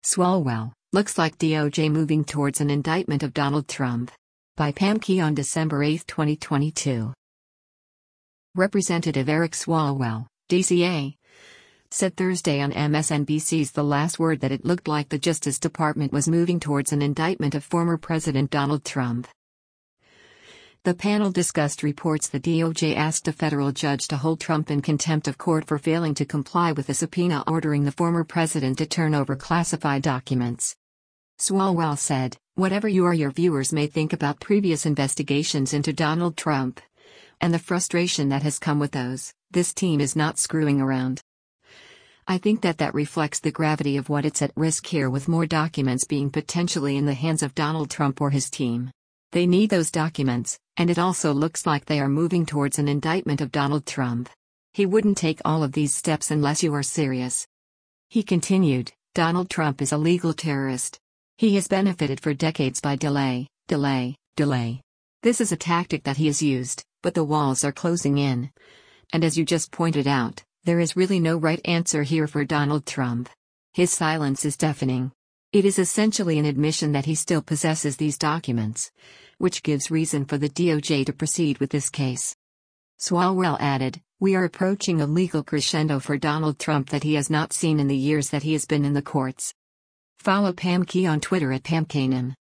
Swalwell, looks like DOJ moving towards an indictment of Donald Trump. By Pam Key on December 8, 2022. Representative Eric Swalwell, DCA, said Thursday on MSNBC's The Last Word that it looked like the Justice Department was moving towards an indictment of former President Donald Trump. The panel discussed reports the DOJ asked a federal judge to hold Trump in contempt of court for failing to comply with a subpoena ordering the former president to turn over classified documents. Swalwell said, "Whatever you or your viewers may think about previous investigations into Donald Trump, and the frustration that has come with those, this team is not screwing around. I think that reflects the gravity of what it's at risk here, with more documents being potentially in the hands of Donald Trump or his team. They need those documents, and it also looks like they are moving towards an indictment of Donald Trump. He wouldn't take all of these steps unless you are serious." He continued, "Donald Trump is a legal terrorist. He has benefited for decades by delay. This is a tactic that he has used, but the walls are closing in. And as you just pointed out, there is really no right answer here for Donald Trump. His silence is deafening. It is essentially an admission that he still possesses these documents, which gives reason for the DOJ to proceed with this case." Swalwell added, "We are approaching a legal crescendo for Donald Trump that he has not seen in the years that he has been in the courts." Follow Pam Key on Twitter at PamKanem.